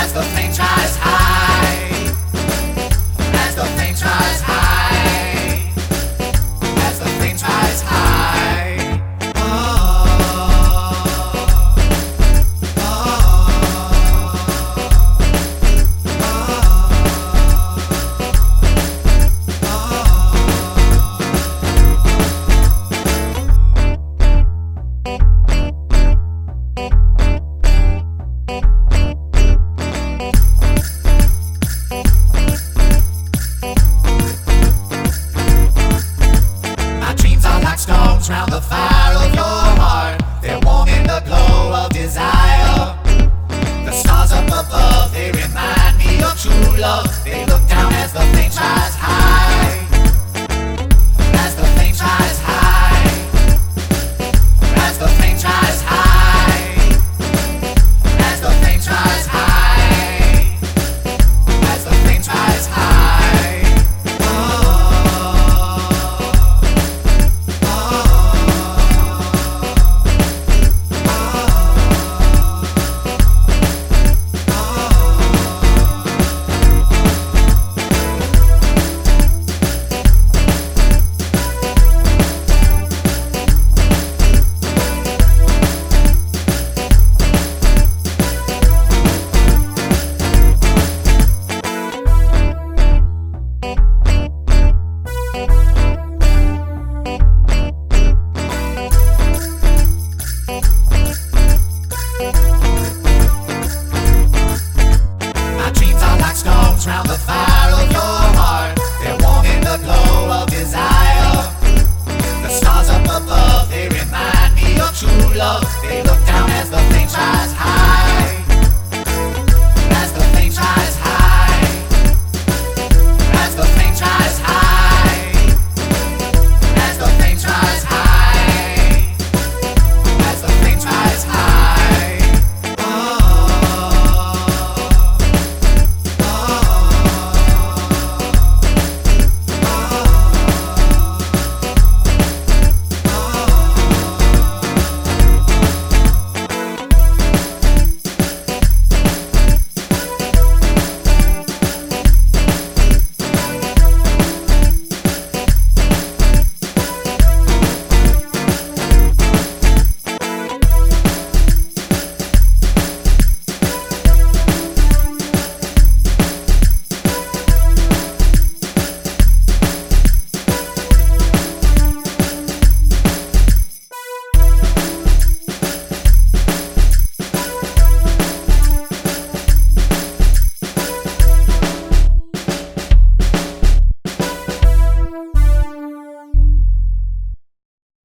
As the flame tries high, as the flame tries high, as the flame tries high. Stones round the fire of your heart, they're warm in the glow of desire. The stars up above, they remind me of true love. They look down as the flame tries high, as the flame tries high, as the flame tries high, as the flame tries high, as the flame tries high. Round the